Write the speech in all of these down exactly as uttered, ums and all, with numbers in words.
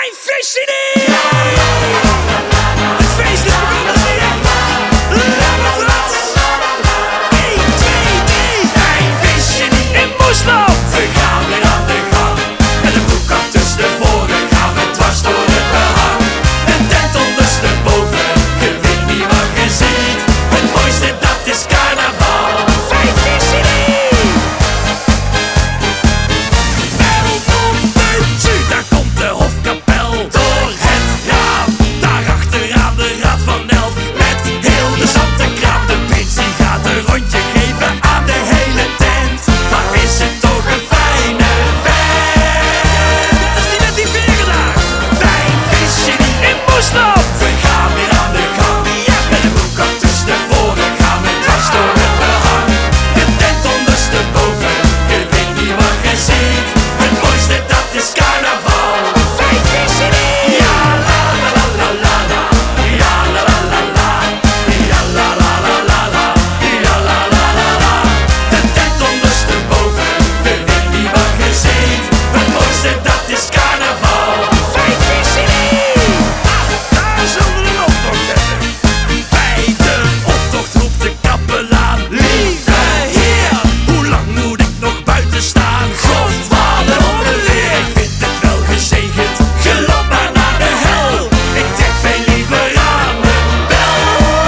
Fijn feestje niet! Het feest is begonnen, zie ik! Lange Frans! één, twee, drie! Fijn feestje niet in Moesland! We gaan weer aan de gang. Met een broekkast tussen de voren gaan we dwars door het behang. Een tent ondersteboven, je weet niet wat je ziet. Het mooiste dat is carnaval. Fijn feestje niet! Bel op de tju, daar komt de hofkapel door het raam. Daarachter aan de Raad van Elf met heel de zantenkraam. De prins die gaat een rondje geven aan de hele tent. Maar is het toch een fijne vent? Dat is die met die veren daar! Fijn feestje niet In Moesland! We gaan weer aan de gang. Met een broekkast tussen de voren gaan we dwars door het behang. De tent ondersteboven, je weet niet wat je ziet. Het mooiste dat is carnaval. Fijn feestje niet! Ja la la la la la la. Ja la la la la. Ja la la la la la. Ja la la la la. De tent ondersteboven, je weet niet wat je ziet. Het mooiste dat is carnaval. Fijn feestje niet! Daar zullen we een optocht hebben. Bij de optocht roept de kapelaan: lieve heer, hoe lang moet ik nog buiten staan? Godvader onderweer, ik vind het wel gezegend. Geloop maar naar de hel. Ik trek veel liever aan mijn bel.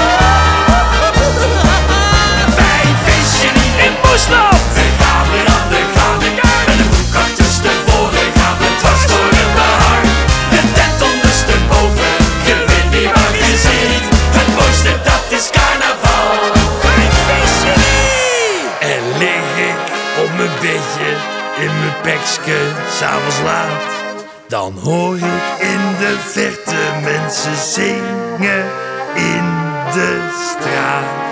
Fijn feestje niet In Moesland! We gaan weer aan de gang. Met een broekkast tussen de voren gaan we dwars door het behang. De tent ondersteboven, je weet niet wat je ziet. Het mooiste dat is carnaval. Fijn feestje niet! En lig ik op mijn bedje, in mijn pekske, s'avonds laat. Dan hoor ik in de verte mensen zingen in de straat.